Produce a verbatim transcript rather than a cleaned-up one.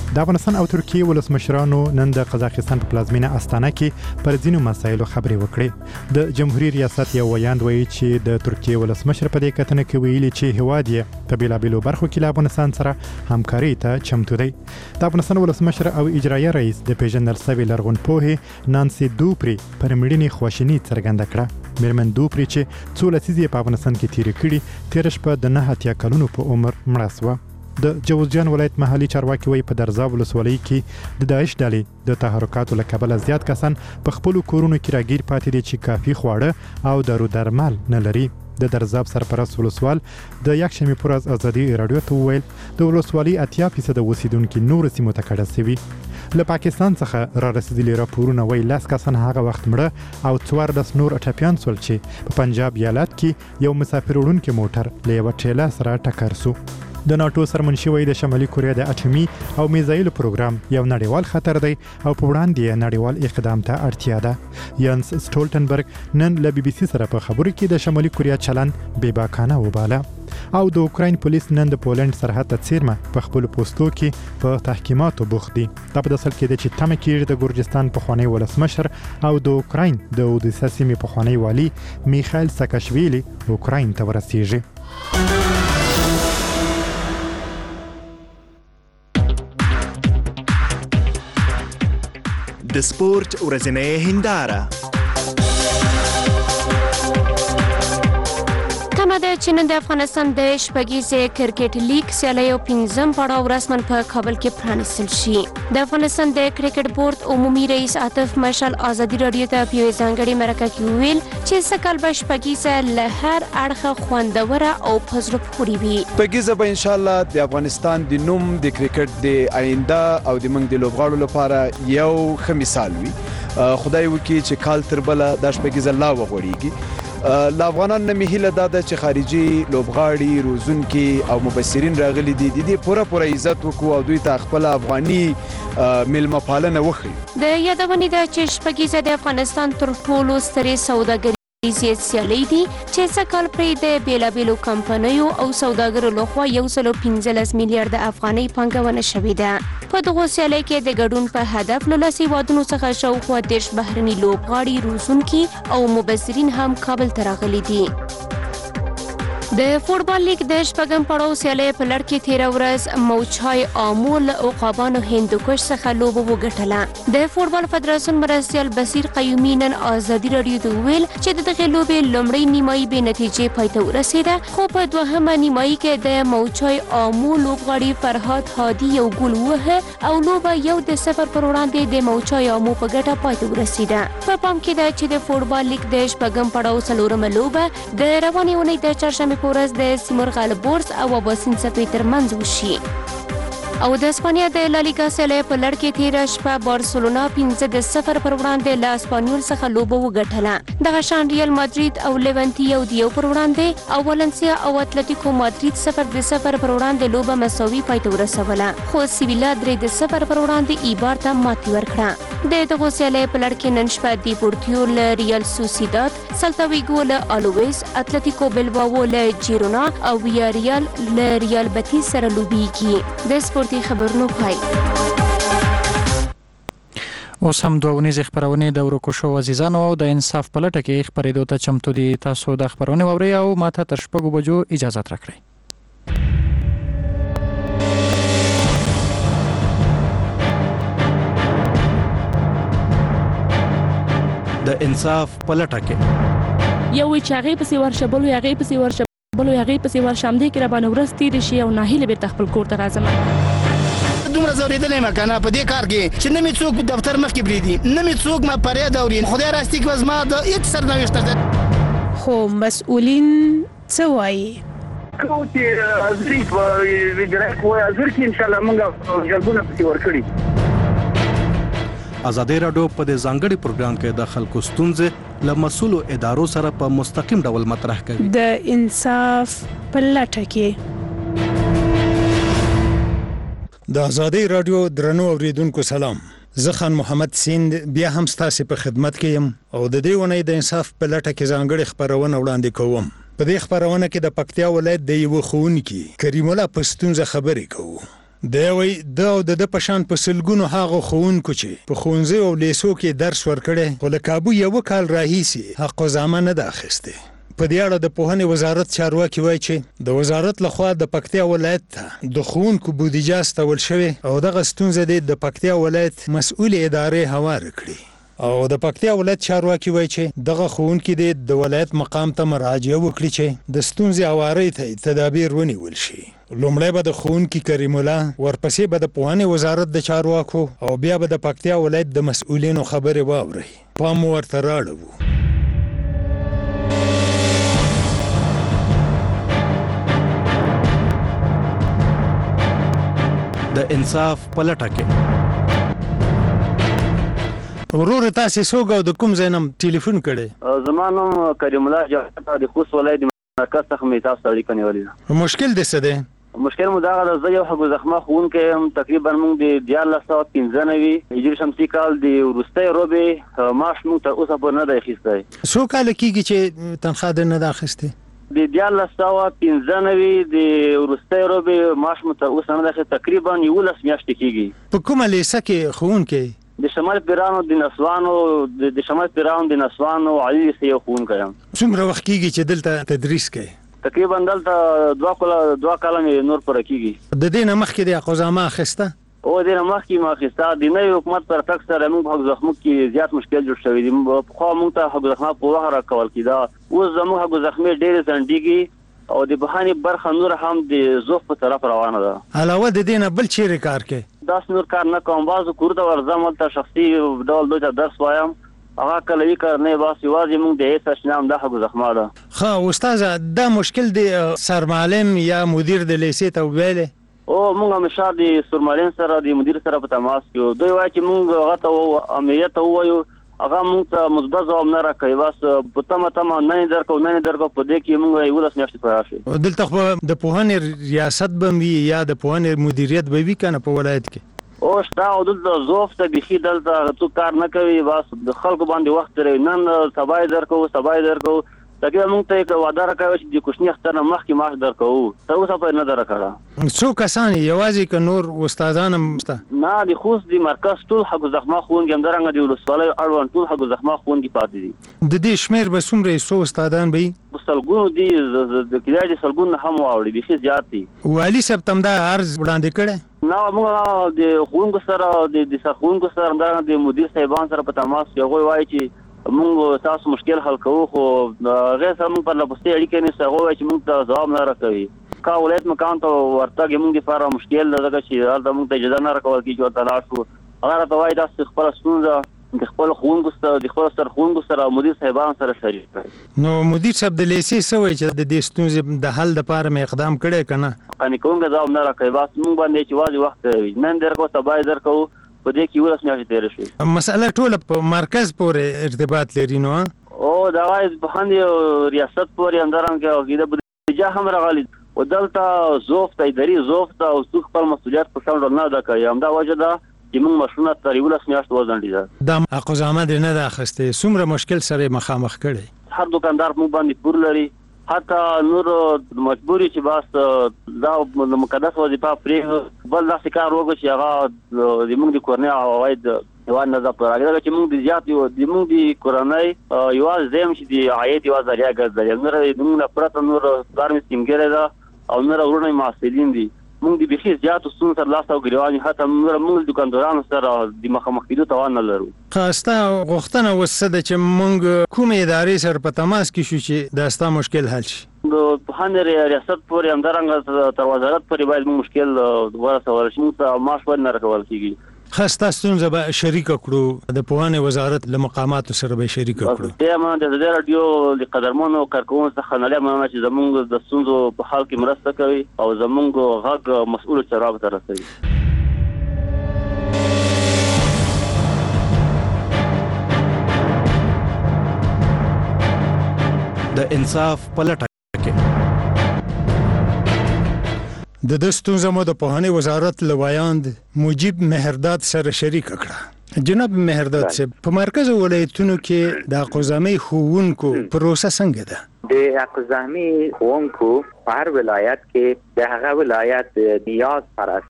د افغانستان او ترکیې ولسمشرانو نن د قزاقستان په پلازمینه استانه کې پر ځینو مسایلو خبرې وکړې. د جمهوریت ریاست یو ویاند وایي چې د ترکیې ولسمشر په دې کتنه کې ویلي چې هیواد یې په بېلابېلو برخو کې له افغانستان سره همکاري ته چمتو دی. د افغانستان ولسمشر او اجرایه رئیس د پیژندل شوې لرغونپوهې نانسي دوپري پر مړینې خواشیني څرګنده کړه. میرمن دوپري چې څو لسیزې په افغانستان کې تېرې کړي، تېره شپه د نهه اتیا کلونو په عمر مړه شوه. د جوزجان ولایت محلي چارواکي وایي په درزاب ولسوالۍ کې د داعش ډلې د تحرکاتو له کبله زیات کسان په خپلو کورونو کې راګیر پاتې دي چې کافي خواړه او دارو درمل نه لري. د درزاب سرپرست ولسوال د یکشنبې پر ورځ ازادي راډیو ته وویل د ولسوالۍ اتیا فیصده اوسیدونکي نورو سیمو ته کډه شوي. له پاکستان څخه را رسېدلي راپورونه وایي لس کسان هغه وخت مړه او څوارلس نور ټپیان شول چې په پنجاب ایالت کې یو مسافر وړونکی موټر له یوه ټریلا سره ټکر شو. د ناټو سرمنشي وایي د شمالي کوریا د اټومي او میزایلو پروګرام یو نړیوال خطر دی او په وړاندې یې نړیوال اقدام ته اړتیا ده. یانس سټولټنبرګ نن له بي بي سي سره په خبرو کې د شمالي کوریا چلند بېباکانه وباله. او د اوکراین پولیس نن د پولند سرحد ته څیرمه په خپلو پوستو کې په تحقیماتو بوخت دي. دا په داسل کې ده چې تمه کېږي د ګرجستان پخوانی ولسمشر او د اوکراین د اودیسه سیمې پخوانی والي میخایل ساکاشویلي اوکراین ته ورسیږي. د سپورت ورځنۍ هنداره. تمه ده چې نن د افغانستان د شپږیزې کرکټ لیګ سیالیو پنځم پړاو رسماً په کابل کې پرانیستل شي. د افغانستان د کرکټ بورډ عمومي رئیس عاطف مشال ازادي راډیو ته په یوې ځانګړې مرکه کې وویل چې سږکال به شپږیزه له هر اړخه خوندوره او په زړه پورې وي. شپږیزه به انشاءالله د افغانستان د نوم د کرکټ د آینده او د موږ د لوبغاړو لپاره یو ښه مثال وي. خدای وکړي چې کال تر بله دا شپږیزه لا وغوړېږي. له افغانانو نه مې هیله دا ده چې خارجي لوبغاړي، روزونکي او مبصرین راغلي دي، د دې پوره پوره عزت وکړو او دوی ته خپله افغاني میلمه پالنه وښیو. د یادونې ده چې شپږیزه د افغانستان تر ټولو سترې سوداګري سیالۍ دي چې سږکال پرې د بېلابېلو کمپنیو او سوداګرو لخوا یو سلو پنځلس میلیارده افغانۍ پانګونه شوې ده. په دغو سیالۍ کې د ګډون په هدف له لسو هیوادونو څخه شاوخوا دېرش بهرني لوبغاړي، روزونکي او مبصرین هم کابل ته راغلي دي. د فوټبال لیګ د شپږم پړاو سیالۍ په لړ کې تېره ورځ موچای آمو له عقابانو هندوکش څخه لوبه وګټله. د فوټبال فدراسیون مرستیال بصیر قیومي نن ازادي راډیو ته وویل چې د دغې لوبې لومړۍ نیمایي بې نتیجې پای ته ورسېده، خو په دوهمه نیمایي کې د موچای آمو لوبغاړي فرهاد هادي یو ګول ووهه او لوبه یو د صفر پر وړاندې د موچای آمو په ګټه پای ته ورسېده. په پام کې ده چې د فوټبال لیګ د شپږم پړاو څلورمه لوبه د روانې اونۍ د چهارشنبې په ورځ د سیمرغ البورس او اباسین څپې ترمنځ وشي. او د اسپانیا د لالیګا سیالۍ په لړ کې تېره شپه بارسلونا پنځه د صفر پر وړاندې له اسپانیول څخه لوبه وګټله. دغه شان ریال مادرید او لیونتي یو د یو پر وړاندې او ولنسیا او اتلتیکو مادرید صفر د صفر پر وړاندې لوبه مساوي پای ته ورسوله، خو سیویلا درې د صفر پر وړاندې ایبار ته ماتې ورکړه. د دغو سیالیو په لړ کې نن شپه دیپورتیو له ریال سوسیداد، سلتا ویګو له الویس، اتلتیکو بلباو له جیرونا او ویاریال له ریال بتیس سره لوبیږي. د سپورت خبرونو پای. اوس هم دوه ونیزې خپرونې د ورکو شو عزیزانو او د انصاف په لټه کې خپرېدو ته چمتو دي. تاسو د خپرونې واورئ او ماته تر شپږو بجو اجازت راکړئ. د انصاف په لټه کې یو چې هغې پسې ورشه بل هغې پسې ورشه بل هغې پسې ورشه همدې کې راباندې ورځ تېرې شي او ناهیلې بېرته خپل کور ته راځم. دومره ځورېدلی یم که نه په دې کار کې چې نه مې څوک دفتر مخکې پرېږدي، نه مې څوک ما فریاد اوري. خدای راستي که زما د هېڅ سرنوشت ده. خو مسؤلین څه وایي؟ کوم چې حاضري په اجرایه کوی حاضر کړي انشاءالله موږ جلبونه پسې ورکړي. ازادي راډیو په دې ځانګړي پروګرام کې د خلکو ستونزې له مسؤلو ادارو سره په مستقیم ډول مطرح کوي. د انصاف په لټه کې د ازادي راډیو درنو اوریدونکو سلام. زه خان محمد سیند بیا هم ستاسو په خدمت کې یم او د دې ونې د انصاف په لټه کې ځانګړي خبرونه وړاندې کوم. په دې خبرونه کې د پکتیا ولایت د یو ښوونکي کریم الله پښتون ز خبرې کوو. دی وایي د او د ده په شان په سلګونو هغو ښوونکو چې په ښوونځیو او لیسو کې درس ورکړی خو له کابو یوه کال راهیسې حق وزامه نه ده اخیستې. په دې اړه د پوهنې وزارت چارواکي وایي چې د وزارت لخوا د پکتیا ولایت ته د ښوونکو بودیجه استول شوې او دغه ستونزه دې د پکتیا ولایت مسؤلې ادارې هواره کړي. او د پکتیا ولایت چارواکي وایي چې دغه ښوونکي دې د ولایت مقام ته مراجعه وکړي چې د ستونزې هوارۍ ته تدابیر ونیول شي. لومړی به د ښوونکي کریم الله، ورپسې به د پوهنې وزارت د چارواکو او بیا به د پکتیا ولایت د مسؤلینو خبرې واورئ. پام ورته راړو. د انصاف په لټه کې ورور تاسې څوک او د کوم ځای نه ټلیفون کړی؟ زما نوم کریم الله جعفر د خوست ولایت مرکز څخه مې تاسو سره اړیکه نیولې ده. مشکل دې څه دی؟ مشکل مو دغه ده، زه یو حق زخمه ښوونکی یم. تقریبا موږ د دیارلس سوه پنځه نوي هجري شمسي کال د وروستۍ روبې معاش موږ تر اوسه پورې نه دی اخیستی. څو کاله کېږي چې تنخوا دې نه ده اخیستې؟ د دیارلس سوه پنځه نوي د وروستۍ روبې معاش مو تر اوسه نه دی اخیستی، تقریبا یولس میاشتې کېږي. په کومه لیسه کې ښوونکی؟ د شمال پیرانو د نسوانو د شمال پیرانو د نسوانو عالي لیسې یو ښوونکی یم. څومره وخت کېږي چې دلته تدریس کوي؟ تقریبا دلته دوه کاله دوه کاله مې نور پوره کېږي. د دې نه مخکې د حقوزامه اخیسته؟ او د دې نه مخکې مې اخیسته. د نوي حکومت پر تګ سره موږ په حق زخمو کې زیات مشکل جوړ شوی دی. پخوا موږ ته حق زخمه په وخت راکول کېده، اوس زموږ حق زخمې ډېرې ځنډېږي او د بهانې برخه نور هم د زوف په طرف روانه ده. علاوه د دې نه بل چیرې کار کوي؟ داس نور کار نه کوم. بعضو کور ته ورځم، هلته شخصي ډول دوی ته درس وایم، هغه کلوي کار نه بس یوازې موږ د هېڅ اشنا هم دا حق زخمه ده. ښه استاذه، دا مشکل د سرمعلم یا مدیر د لیسې ته وویلې؟ او موږ همیشه د سرمعلم سره د مدیر سره په تماس کې یو. دوی وایي چې موږ هغه ته امریت ته ووایو، هغه موږ ته مثبت ځواب نه راکوي. بس په تمه تمه نن یې درکړو نن یې درکړو، په دې کې موږ یولس میاشتې پوره شوې. دلته خو د پوهنې ریاست به وي یا د پوهنې مدیریت به وي که نه په ولایت کې؟ او شته او دلته زوف ته بیخي دلته څوک کار نه کوي، بس د خلکو باندې وخت تېروي. نن سبا یې درکوو سبا یې درکوو. تقریبا موږ ته یې وعده راکوي چې د کوچني اختر نه مخکې معاش درکوو، تر اوسه پورې نه ده راکړه. څو کسان یوازې که نور استادان هم شته؟ نه، د خوست د مرکز ټول حق زخمه ښوونکي، همدارنګه د ولسوالیو اړوند ټول حق زخمه ښوونکي پاتې دي. د دې شمېر به څومره یې څو استادان به وي؟ په سلګونو دي، د کیدای شي سلګونو نه هم واوړي، بیخي زیات دي. والي صاحب ته هم دا عرض وړاندې کړی؟ نه، موږ د ښوونکو سره د سرښوونکو سره همدارنګه د مدیر صاحبان سره په تماس کې هغوی وایي چې موږ تاسو مشکل حل کوو، خو هغې سره موږ پرله پسې اړیکې نیسو. هغوی وایي چې موږ ته ځواب نه راکوي. کا ولایت مقام ته ورتګ یې موږ دپاره مشکل ده، ځکه چې هلته موږ ته اجازه نه راکول کېږي چې ورته لاړ شو. هغه راته وایي تاسو خپله ستونزه د خپلو ښوونکو سره د خپلو سرښوونکو سره او مدیر صاحبانو سره شریک کړئ. نو مدیر صاحب د لیسې څه وایي چې د دې ستونزې د حل دپاره مې اقدام کړی که نه؟ قانع کوونکی ځواب نه راکوي. بس موږ باندې چې یوازې وخت تېروي. نن درکوو سبا یې درکوو، په دې کې یولس میاشتې تېرې شوې. مسله ټوله په مرکز پورې ارتباط لري نو؟ او دغه پوهنې ریاست پورې همدارنګه عقیده بودیجه هم راغلي و دلته زوف ته اداري زوف ته او څوک خپل مسؤلیت په سم ډول نه ادا کوي. همدا وجه ده چې موږ ماشومونه تر یولس میاشتو وځنډېده. دا حقوزامه دې نه ده اخیستې، څومره مشکل سره یې مخامخ کړی؟ هر دوکاندار موږ باندې پور لري، حتی نور مجبوري چې بس دا د مقدس وظیفه پرېږدو، بل داسې کار وکړو چې هغه د موږ د کورنۍ عواید هېواد نه ځه پوره کړي، چې موږ د زیات د موږ د کورنۍ یوازې زه یم چې د عاید یوه ذریعه ګرځېدلی. نور د موږ نه پرته نور پلار مې سپین ږیری ده او نور وروڼه یې محصلین دي. موږ د بیخي زیاتو ستونزو سره لاس او ګریوان یو، حتی موږ د دوکاندارانو سره د مخامخ کېدو توان نه لرو. ستا غوښتنه اوس څه ده چې موږ کومې ادارې سره په تماس کې شو چې دا ستا مشکل حل شي؟ د پوهنې ریاست پورې همدارنګه تر وزارت پورې باید موږ مشکل ورسول شي. موږ ته معاش باید نه راکول کېږي. ښه، ستا ستونزه به شریکه کړو، د پوهنې وزارت له مقاماتو سره به یې شریکه کړو. بیا مننه د ازادي راډیو د قدرمنو کارکوونکو څخه نړۍ مننه چې زموږ د ستونزو په حل کې مرسته کوي او زموږ غږ مسؤلو چارواکو ته رسوي. د انصاف په لټه د د ستونزه مو د پوهنې وزارت له وایاند مجیب مهرداد سره شریکه کړه. جناب مهرداد صاحب، په مرکز ولایتونو کې د حقوزامې ښوونکو پروسه څنګه ده؟ د حقوزامې ښوونکو په هر ولایت کې د هغه ولایت نیاز پر